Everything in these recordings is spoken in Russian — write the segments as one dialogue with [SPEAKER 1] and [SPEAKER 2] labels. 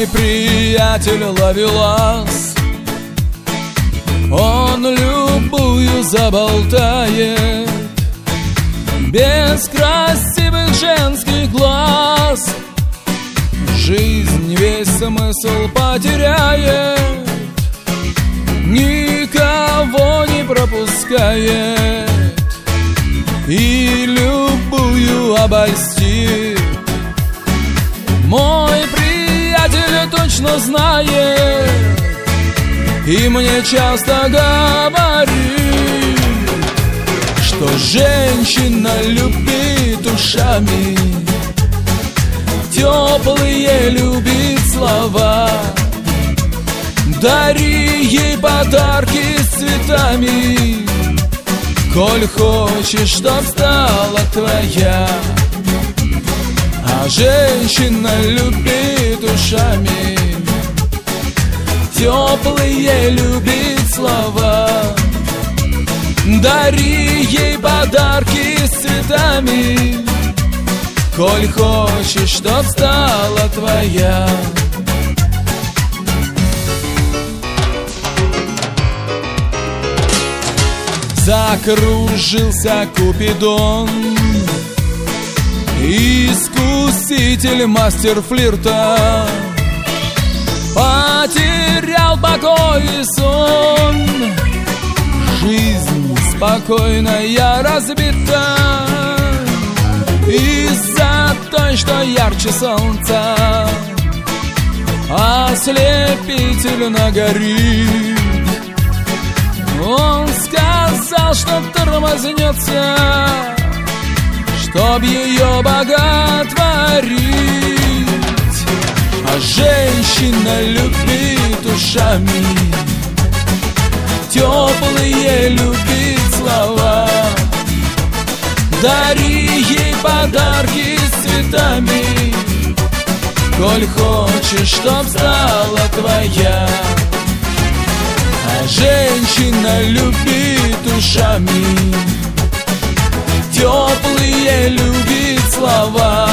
[SPEAKER 1] Мой приятель ловелас, он любую заболтает, без красивых женских глаз жизнь весь смысл потеряет, никого не пропускает и любую обольстит. Мой приятель точно знает и мне часто говорит, что женщина любит ушами, теплые любит слова. Дари ей подарки с цветами, коль хочешь, чтоб стала твоя. А женщина любит ушами, теплые любит слова. Дари ей подарки с цветами, коль хочешь, чтоб стала твоя. Закружился Купидон, искуситель, мастер флирта, потерял покой и сон. Жизнь спокойная разбита из-за той, что ярче солнца ослепительно горит. Он сказал, что тормознется, чтоб ее боготворить. А женщина любит ушами, теплые любит слова. Дари ей подарки с цветами, коль хочешь, чтоб стала твоя. А женщина любит ушами, теплые любит слова.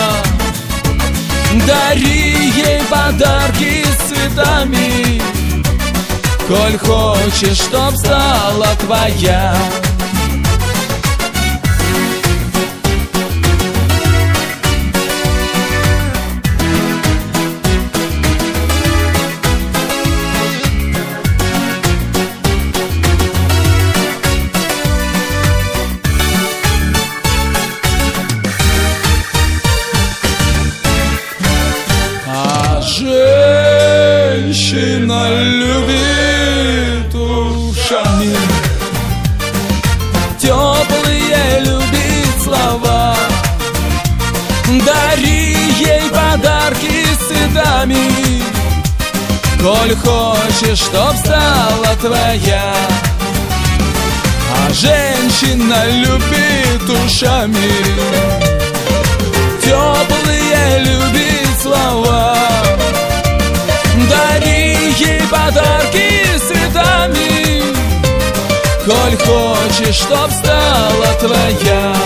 [SPEAKER 1] Дари ей подарки с цветами, коль хочешь, чтоб стала твоя. Женщина любит ушами, теплые любит слова. Дари ей подарки с цветами, коль хочешь, чтоб стала твоя. А женщина любит ушами, теплые любит слова. Дари ей подарки с цветами, коль хочешь, чтоб стала твоя.